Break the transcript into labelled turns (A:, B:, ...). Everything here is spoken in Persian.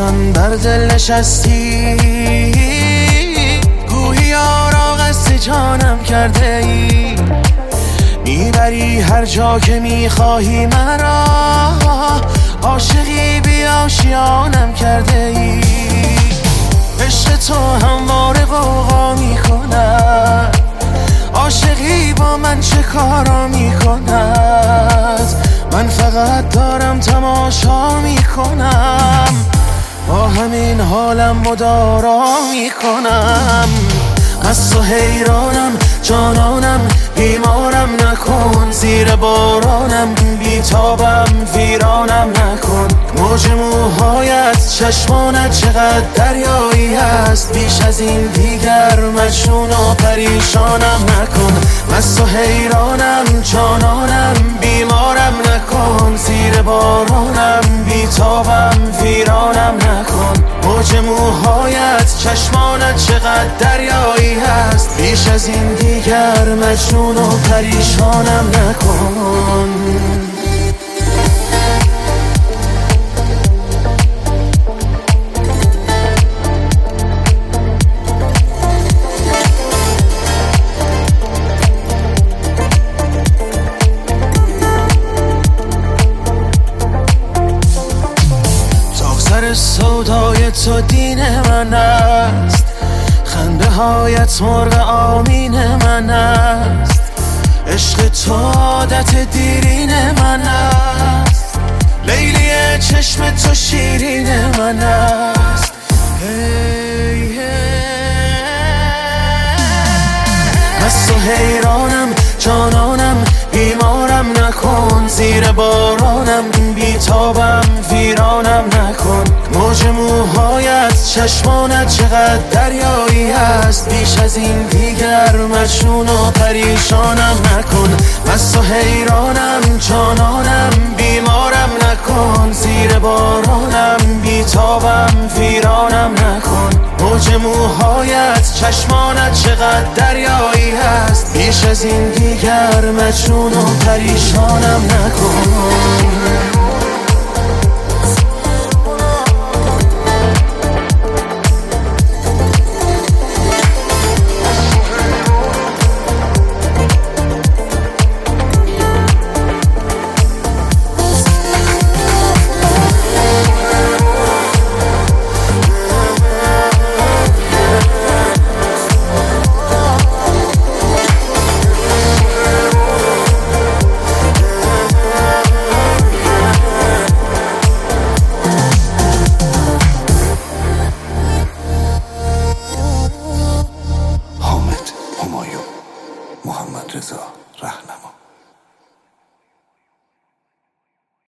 A: من بر دل نشستی، گویی یارا قصد جانم کرده ای. میبری هر جا که میخواهی مرا، عاشقی بی آشیانم کرده ای. عشق تو همواره غوغا میکند، عاشقی با من چه کارا میکند. من فقط دارم تماشا میکنم، با همین حالم مدارا میکنم. از تو حیرانم جانانم، بیمارم نکن. زیر بارانم بیتابم ویرانم نکن. موج موهایت چشمانت چقدر دریایی هست، بیش از این دیگر مجنون و پریشانم نکن. از تو حیرانم جانانم، بیمارم نکن. زیر بارانم بیتابم ویرانم نکن. موج موهایت چشمانت چقدر دریایی هست، بیش از این دیگر مجنون و پریشانم نکن. سر سودای تو دین من است، خنده هایت مرغ آمین من است. عشق تو عادت دیرین من است، لیلی چشم تو شیرین من است. از تو حیرانم جانانم، بیمارم نکن. زیر بارانم بیتابم ویرانم نکن. موج موهایت چشمانت چقدر دریایی هست، بیش از این دیگر مجنون و پریشانم نکن. از تو حیرانم جانانم، بیمارم نکن. زیر بارانم بیتابم ویرانم نکن. موج موهایت چشمانت چقدر دریایی هست، بیش از این دیگر مجنون و پریشانم نکن.